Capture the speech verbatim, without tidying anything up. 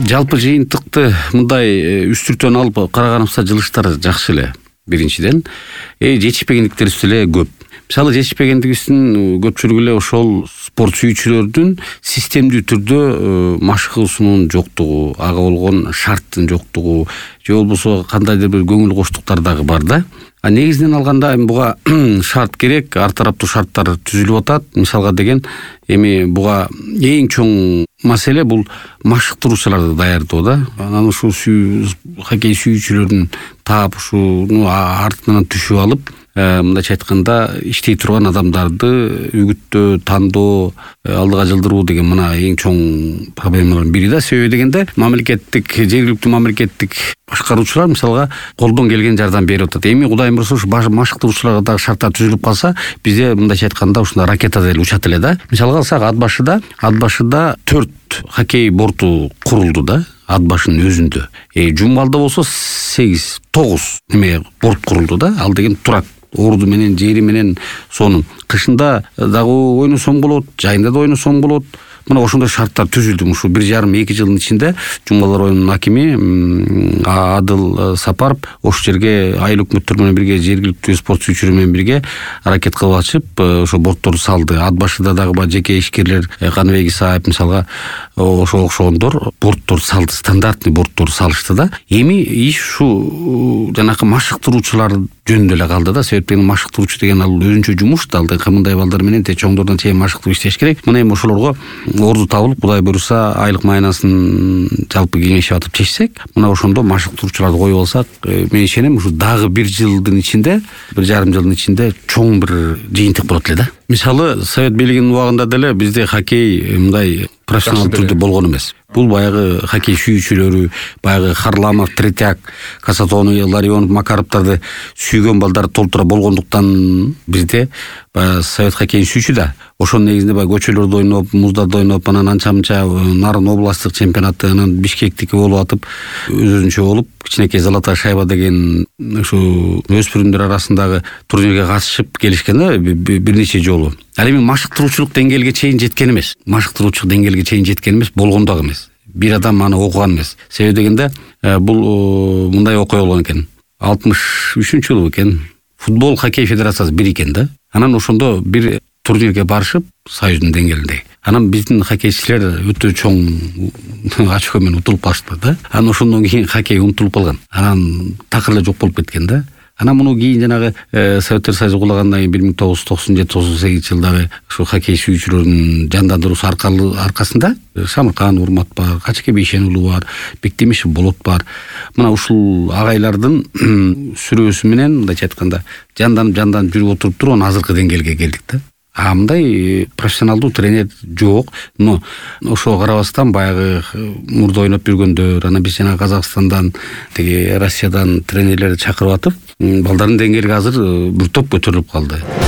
жалпы жыйынтыкты мындай үстүртөн алып караганыбызда жылыштар жакшы эле. Биринчиден, э жетишпегендиктер эле көп. Мисалы жетишпегендигибиздин көпчүлүгү эле ошол спорт сүйүүчүлөрдүн системдүү түрдө машык кылуусунун жоктугу, ага болгон шарттын жоктугу, же болбосо кандайдыр бир көңүл коштуктар дагы бар да. А негизинен алганда буга шарт керек, ар тараптуу шарттар түзүлүп атат. Мисалга деген эми буга эң чоң маселе бул машыктыруучуларды даярдоо да. Анан ушул хоккей сүйүүчүлөрдүн таап ушуну артынан түшүп алып, мындайча айтканда иштей турган адамдарды үгүттөө, тандоо, алдыга жылдыруу деген мына эң чоң проблемалардын бири да. Себеби дегенде мамлекеттик, жергиликтүү мамлекеттик башкаруучулар мисалга колдон келген жардам берип атат. Эми кудайым буйрса ушу машыктыруучуларга дагы шарттар түзүлүп калса, бизде мындайча айтканда ушундай ракета эле учат эле да. Мисалга алсак, ат башыда, ат башыда төрт хоккей борту курулду да. Ат башынын өзүндө. Э жумбалда болсо сегиз, тогуз эме борт курулду да. Ал деген турат. Орду менен, жери менен сонун. Кышында дагы ойносоң болот, жайында да ойносоң болот. Мына ошондой шарттар түзүлдү. Ушу бир жарым эки жылдын ичинде Жумбалар оюнунун акими Адыл Сапаров ошол жерге айыл өкмөттөр менен бирге, жергиликтүү спорт сүйүүчүлөр менен бирге аракет кылып ачып, ошо бортторду салды. Ат башыда дагы бар жеке ишкерлер, Каныбек Исаев мисалга ошо окшогондор борттор салды, стандартный борттор салышты да. Эми иш ушу жанакы машыктыруучулар жөнүндө эле калды да. Себептен машыктыруучу деген ал өзүнчө жумуш да, алды мындай балдар менен те чоңдордон чейин машыктырып иштеш керек. Мына эми ошолорго орду табылып, Кудай буйруса айлык майнасын жалпы кеңешип атып чечсек, мына ошондо машыктыруучуларды коюп алсак, мен ишенем ушу дагы бир жылдын ичинде, бир жарым жылдын ичинде чоң бир жыйынтык болот эле да. Мисалы, Совет бийлигинин убагында деле бизде хоккей мындай профессионал түрдө болгон эмес. Бул баягы хоккей сүйүүчүлөрү, баягы Харламов, Третьяк, Касатонов, Ларионов, Макаровдарды сүйгөн балдар толтура болгондуктан бизде баягы совет хоккейин сүйчү да. Ошонун негизинде баягы көчөлөрдө ойноп, муздарда ойноп, анан анча-мынча Нарын областтык чемпионаты, анан Бишкектики болуп атып, өзүнчө болуп, кичинекей Золотая шайба деген ушу өспүрүмдөр арасындагы турнирге катышып келишкен да бир нече жолу. Ал эми машыктыруучулук деңгээлге чейин жеткен эмес. Машыктыруучулук деңгээлге чейин жеткен эмес, болгон дагы эмес. Бир адам аны окуган эмес. Себеби дегенде бул мындай окуя болгон экен. алтымыш үчүнчү жылы экен. Футбол хоккей федерациясы бир экен да. Анан ошондо бир турнирге барышып, союздун деңгээлинде. Анан биздин хоккейчилер өтө чоң очко менен утулуп калышты да. Анан ошондон кийин хоккей унутулуп калган. Анан такыр эле жок болуп кеткен да. Анан муну кийин жанагы Советтер Союзу кулагандан кийин бир миң тогуз жүз токсон жети токсон сегизинчи жылдары ушу хоккей сүйүүчүлөрдүн жандандыруусу аркасында Самыркан Урмат бар, Качке Бейшенуулу бар, Бектемишев Болот бар. Мына ушул агайлардын сүрөөсү менен мындайча айтканда жанданып жанданып жүрүп отуруп турган азыркы деңгээлге келдик да. А мындай профессионалдуу тренер жок. Но ошого карабастан баягы мурда ойноп жүргөндөр, анан биз жана Казакстандан, тиги Россиядан тренерлерди чакырып атып, балдардын деңгээли азыр бир топ көтөрүлүп калды.